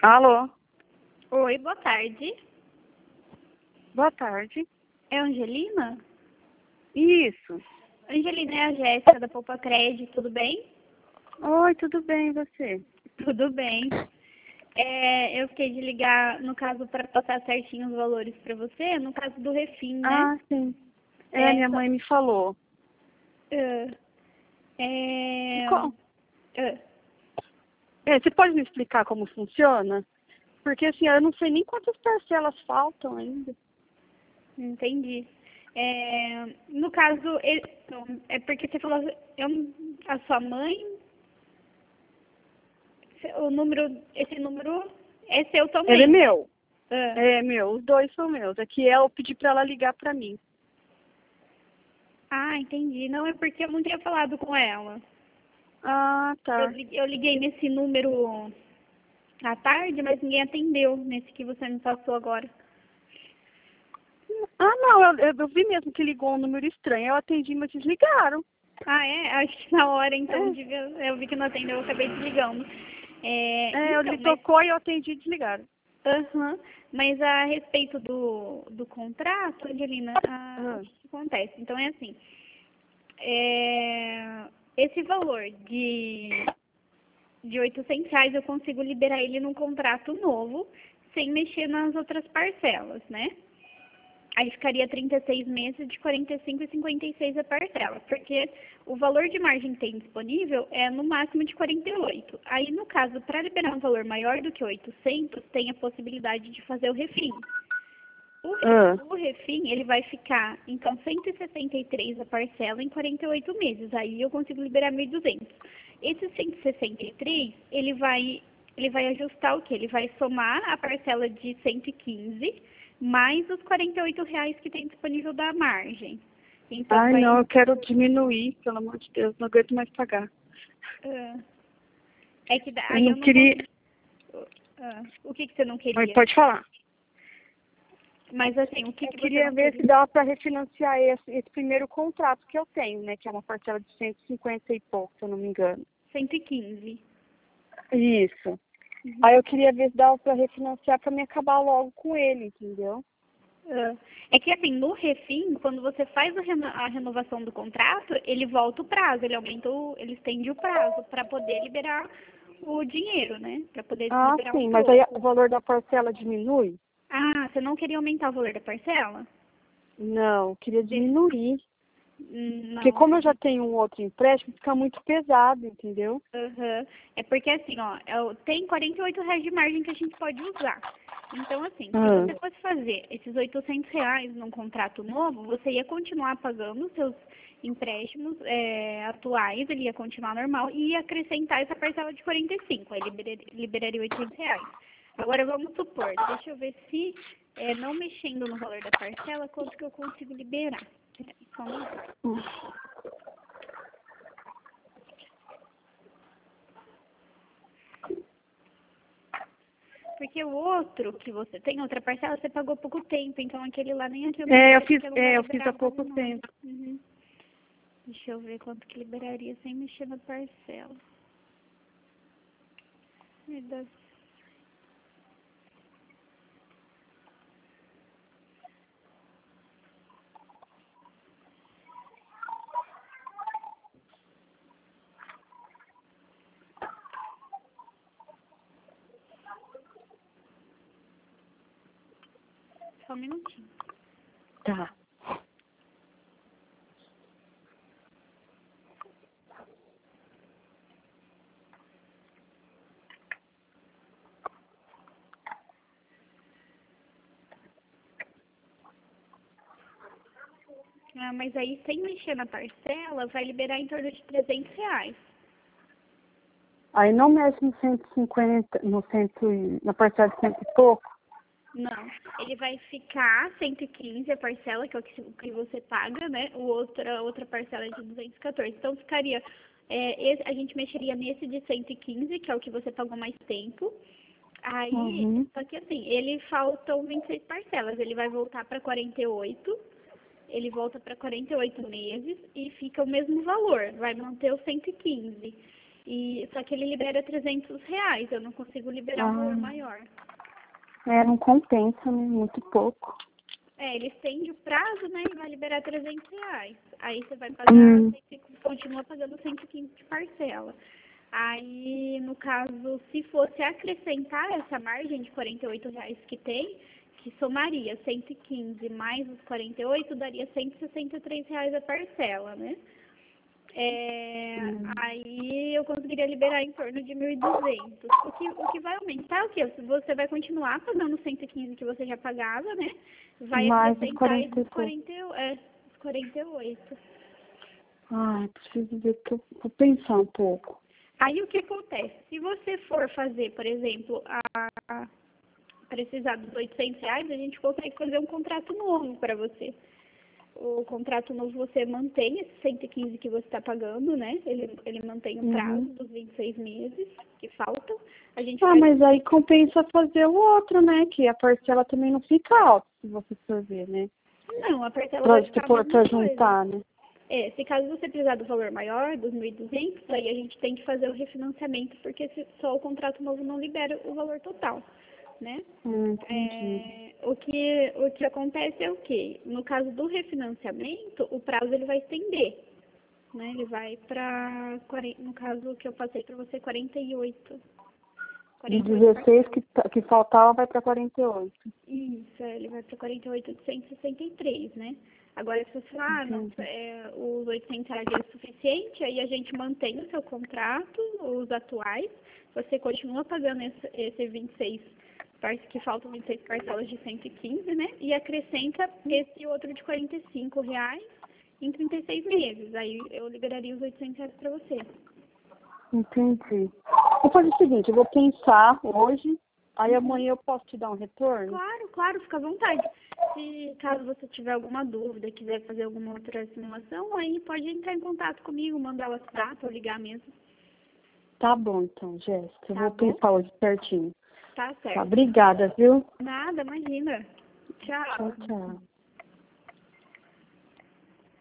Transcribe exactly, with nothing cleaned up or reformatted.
Alô? Oi, boa tarde. Boa tarde. É a Angelina? Isso. Angelina, é a Jéssica da Poupa Crédito, tudo bem? Oi, tudo bem, e você? Tudo bem. É, eu fiquei de ligar, no caso, para passar certinho os valores para você, no caso do refim, né? Ah, sim. É, É, minha só- mãe me falou. ah, é, Qual- ah, É, você pode me explicar como funciona? Porque assim, eu não sei nem quantas parcelas faltam ainda. entendi. É, no caso, ele- então, é porque você falou, eu, a sua mãe, o número, esse número é seu Ele é também, né? meu. Ah. É meu, os dois são meus. Aqui é eu pedi pra ela ligar pra mim. Ah, entendi. Não, é porque eu não tinha falado com ela. Ah, Eu, tá. li- eu liguei nesse número à tarde, mas ninguém atendeu nesse que você me passou agora. Ah, não, eu, eu, eu vi mesmo que ligou um número estranho. Eu atendi, mas desligaram. Ah, é? Acho que na hora, então, É, devia, eu vi que não atendeu, eu acabei desligando. É, é, então, ele mas, tocou e eu atendi e desligaram. aham, mas a respeito do, do contrato, Angelina, ah, o Ah, que, que acontece? Então, é assim, é, esse valor de de oitocentos reais eu consigo liberar ele num contrato novo, sem mexer nas outras parcelas, né? Aí ficaria trinta e seis meses de quarenta e cinco e cinquenta e seis a parcela, porque o valor de margem que tem disponível é no máximo de quarenta e oito. Aí, no caso, para liberar um valor maior do que oitocentos, tem a possibilidade de fazer o refim. O, re- ah. o refim, ele vai ficar, então, cento e sessenta e três a parcela em quarenta e oito meses. Aí eu consigo liberar mil e duzentos. Esse cento e sessenta e três, ele vai, ele vai ajustar o quê? Ele vai somar a parcela de cento e quinze mais os quarenta e oito reais que tem disponível da margem. Então, Ai, não, vai... eu quero diminuir, pelo amor de Deus, não aguento mais pagar. ah, é que Eu daí não eu não queria. consigo... ah, o que, que você não Mas queria? pode falar. Mas, assim, o que, Eu que você queria não ver se queria? dava para refinanciar esse, esse primeiro contrato que eu tenho, né? Que é uma parcela de cento e cinquenta e pouco, se eu não me engano. cento e quinze. Isso. Uhum. Aí eu queria ver se dava para refinanciar para me acabar logo com ele, entendeu? Ah, É que assim, no refim, quando você faz a reno- a renovação do contrato, ele volta o prazo, ele aumenta, o, ele estende o prazo para poder liberar o dinheiro, né? Para poder Ah, liberar o sim, mas aí o troco. valor da parcela diminui? Ah, você não queria aumentar o valor da parcela? Não, eu queria De- diminuir. hum, Porque Não, como eu já tenho um outro empréstimo, fica muito pesado, entendeu? aham. É porque assim, ó, é o- tem quarenta e oito reais de margem que a gente pode usar. Então, assim, se Ah, você fosse fazer esses oitocentos reais num contrato novo, você ia continuar pagando os seus empréstimos é, atuais, ele ia continuar normal e ia acrescentar essa parcela de quarenta e cinco, aí liberaria, liberaria oitocentos reais. Agora, vamos supor, deixa eu ver se, é, não mexendo no valor da parcela, quanto que eu consigo liberar. Peraí, só um minuto. Porque o outro que você tem, outra parcela, você pagou pouco tempo, então aquele lá nem adianta é, eu mexer, fiz, porque não vai é, eu fiz liberar há quase pouco nada. tempo. Uhum. Deixa eu ver quanto que liberaria sem mexer na parcela. Me dá- Só um minutinho. Tá. Ah, mas aí sem mexer na parcela, vai liberar em torno de trezentos reais. Aí não mexe no cento e cinquenta, no cento e, na parcela de cento e pouco? Não, ele vai ficar cento e quinze a parcela, que é o que, o que você paga, né? O outra, outra parcela é de duzentos e quatorze. Então ficaria, é, esse- a gente mexeria nesse de cento e quinze, que é o que você pagou mais tempo. Aí, Uhum. só que assim, ele faltam vinte e seis parcelas, ele vai voltar para quarenta e oito, ele volta para quarenta e oito meses e fica o mesmo valor, vai manter o cento e quinze. E, só que ele libera trezentos reais, eu não consigo liberar um valor Ah, maior. é, não compensa, né? Muito pouco. É, ele estende o prazo, né, e vai liberar trezentos reais. Aí você vai pagar, Hum, você continua pagando cento e quinze de parcela. Aí, no caso, se fosse acrescentar essa margem de quarenta e oito reais que tem, que somaria cento e quinze mais os quarenta e oito, daria cento e sessenta e três reais a parcela, né? É, hum. aí eu conseguiria liberar em torno de mil e duzentos. O que, o que vai aumentar é o quê? Você vai continuar pagando os cento e quinze que você já pagava, né? Vai Mais os acrescentar quarenta e esses três. quarenta, é, os quarenta e oito. Ai, preciso ver que eu vou pensar um pouco. Aí o que acontece? Se você for fazer, por exemplo, a precisar dos oitocentos reais, a gente consegue fazer um contrato novo para você. O contrato novo você mantém esse cento e quinze que você está pagando, né? Ele, ele mantém o prazo Uhum. dos vinte e seis meses que faltam. A gente Ah, faz. mas aí compensa fazer o outro, né? Que a parcela também não fica alta, se você for ver, né? Não, a parcela Pra, vai se ficar a for mesma pra coisa. juntar, né? É, se caso você precisar do valor maior, dos mil e duzentos, aí a gente tem que fazer o refinanciamento, porque se- só o contrato novo não libera o valor total, né? Hum, entendi. É, o que, o que acontece é o quê? No caso do refinanciamento, o prazo ele vai estender, né? Ele vai para, no caso que eu passei para você, quarenta e oito. De quarenta e oito dezesseis parcelas. que, tá- que faltava vai pra quarenta e oito. Isso, é, ele vai para quarenta e oito de cento e sessenta e três, né? Agora, se você falar, ah, não, Entendi. é, os oitocentos reais é suficiente, aí a gente mantém o seu contrato, os atuais, você continua pagando esse, esse vinte e seis, par- que faltam vinte e seis parcelas de cento e quinze, né? E acrescenta esse outro de quarenta e cinco reais em trinta e seis meses. Aí eu liberaria os oitocentos reais para você. Entendi. Vou fazer o seguinte, eu vou pensar hoje, aí amanhã eu posso te dar um retorno? Claro, claro, fica à vontade. Se caso você tiver alguma dúvida, quiser fazer alguma outra simulação, aí pode entrar em contato comigo, mandar o WhatsApp ou ligar mesmo. Tá bom, então, Jéssica. Eu Tá vou bom? pensar hoje certinho. Tá Tá, certo. obrigada, viu? Nada, imagina. Tchau, Tchau. tchau.